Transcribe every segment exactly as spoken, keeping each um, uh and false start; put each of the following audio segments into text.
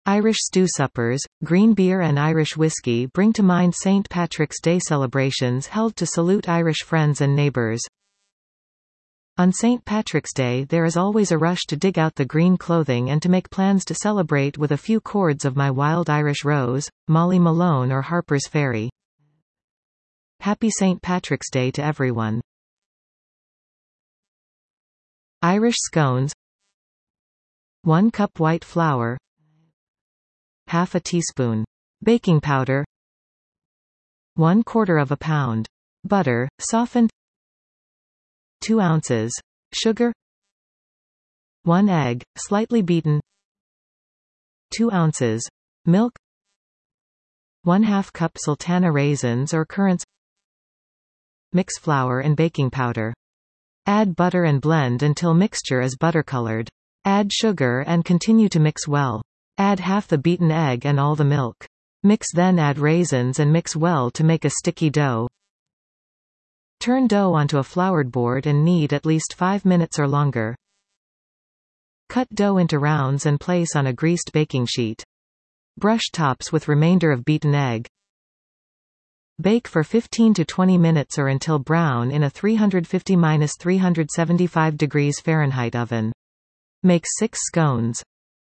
Irish stew suppers, green beer and Irish whiskey bring to mind Saint Patrick's Day celebrations held to salute Irish friends and neighbours. On Saint Patrick's Day there is always a rush to dig out the green clothing and to make plans to celebrate with a few chords of My Wild Irish Rose, Molly Malone or Harper's Ferry. Happy Saint Patrick's Day to everyone. Irish scones. one cup white flour, half a teaspoon baking powder, one quarter of a pound butter, softened, two ounces sugar, one egg, slightly beaten, two ounces milk, one half cup sultana raisins or currants. Mix flour and baking powder. Add butter and blend until mixture is butter-colored. Add sugar and continue to mix well. Add half the beaten egg and all the milk. Mix, then add raisins and mix well to make a sticky dough. Turn dough onto a floured board and knead at least five minutes or longer. Cut dough into rounds and place on a greased baking sheet. Brush tops with remainder of beaten egg. Bake for fifteen to twenty minutes or until brown in a three fifty to three seventy-five degrees Fahrenheit oven. Make six scones.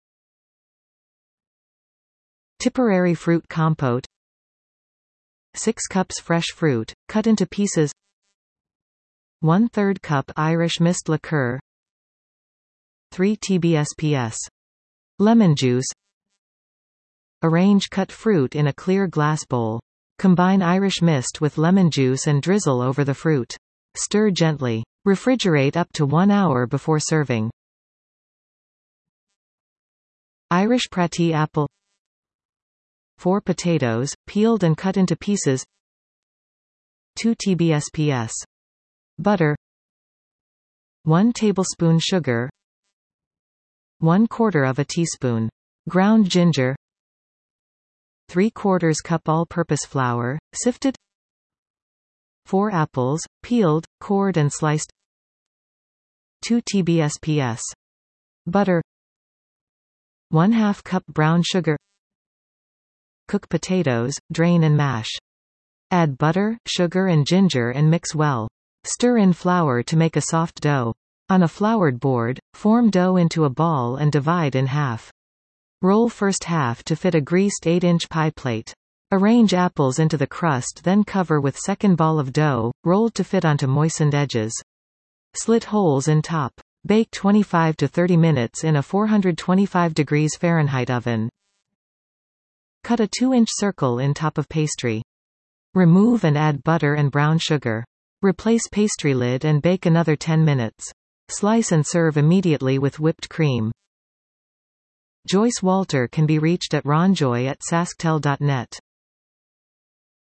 Tipperary fruit compote. six cups fresh fruit, cut into pieces. one third cup Irish mist liqueur. three tablespoons lemon juice. Arrange cut fruit in a clear glass bowl. Combine Irish mist with lemon juice and drizzle over the fruit. Stir gently. Refrigerate up to one hour before serving. Irish pratie apple. four potatoes, peeled and cut into pieces. two tablespoons butter. one tablespoon sugar. one quarter of a teaspoon ground ginger. three quarters cup all-purpose flour, sifted. four apples, peeled, cored and sliced. two tablespoons butter. one half cup brown sugar. Cook potatoes, drain and mash. Add butter, sugar and ginger and mix well. Stir in flour to make a soft dough. On a floured board, form dough into a ball and divide in half. Roll first half to fit a greased eight inch pie plate. Arrange apples into the crust, then cover with second ball of dough, rolled to fit onto moistened edges. Slit holes in top. Bake twenty-five to thirty minutes in a four twenty-five degrees Fahrenheit oven. Cut a two inch circle in top of pastry. Remove and add butter and brown sugar. Replace pastry lid and bake another ten minutes. Slice and serve immediately with whipped cream. Joyce Walter can be reached at ronjoy at sasktel dot net.